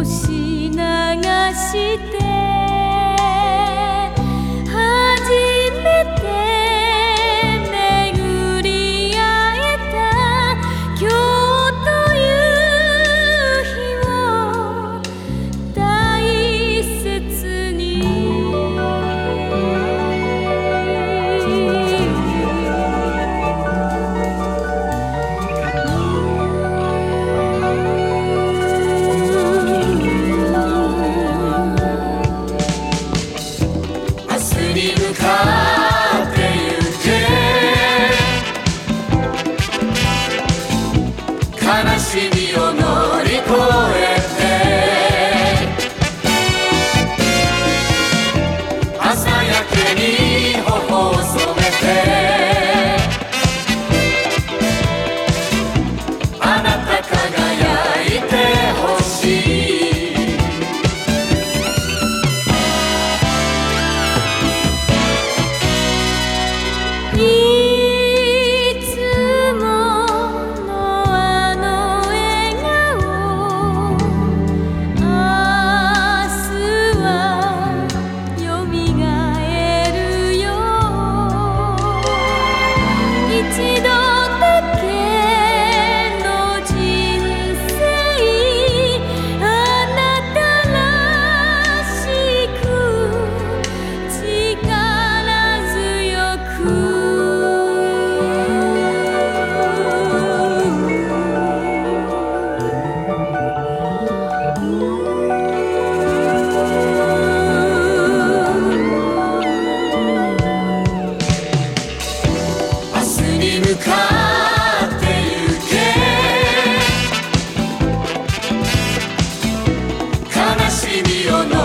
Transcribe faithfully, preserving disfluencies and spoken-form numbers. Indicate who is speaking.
Speaker 1: 星流して初めて巡り会えた今日という日を大切に
Speaker 2: に向かってゆけ悲しみを乗り越えて朝焼けに頬を染めてあなた輝いてほしい
Speaker 1: いつものあの笑顔明日はよみがえるよ一度だけの人生あなたらしく力強く
Speaker 2: に向かってゆけ悲しみを